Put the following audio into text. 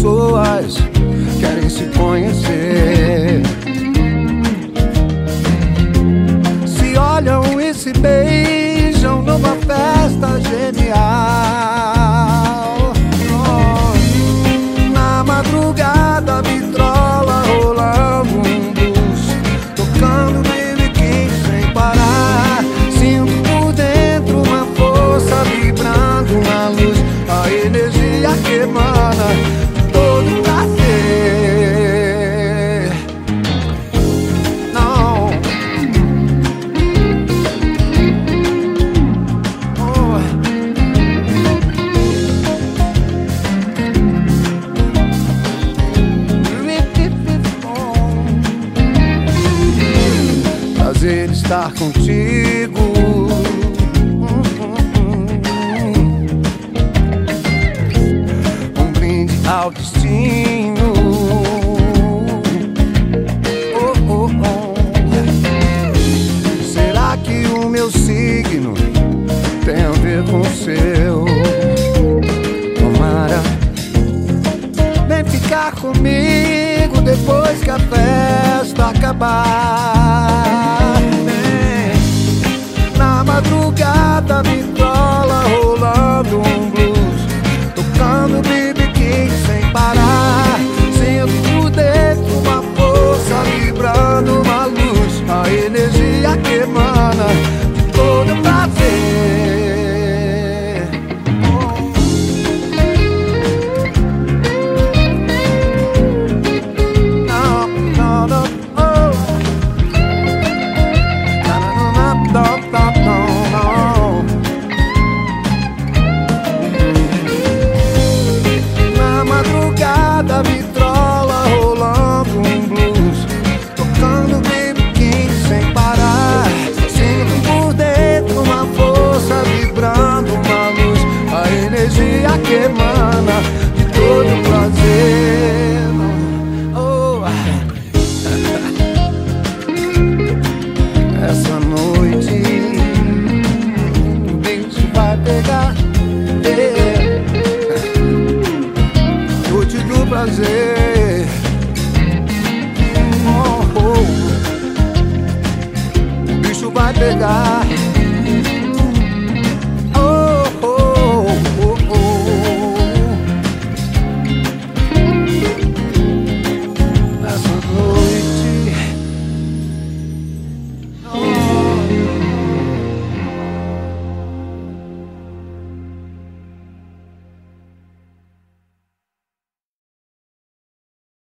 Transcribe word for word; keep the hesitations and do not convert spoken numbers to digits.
pessoas querem se conhecer, se olham e se beijam numa festa genial. Oh, na madrugada, vitrola rolando um blues, tocando Baby King sem parar. Sinto por dentro uma força vibrando, uma luz, a energia que emana todo prazer. Não. Oh. Prazer estar contigo. Ao destino. Oh, oh, oh. Será que o meu signo tem a ver com o seu? Tomara. Vem ficar comigo depois que a festa acabar. Vem. Na madrugada, vitrola rolando um blues, tocando Baby King sem parar. Sinto por dentro uma força vibrando, uma luz, a energia que emana de todo prazer. Oh. Não, não, não, oh. Não, não, não, não, não, não. Madrugada, vitrola rolando um blues, tocando Baby King sem parar. Sinto por dentro uma força vibrando, uma luz, a energia que emana de todo prazer. Oh. Essa noite o bicho vai pegar. Yeah. Do prazer.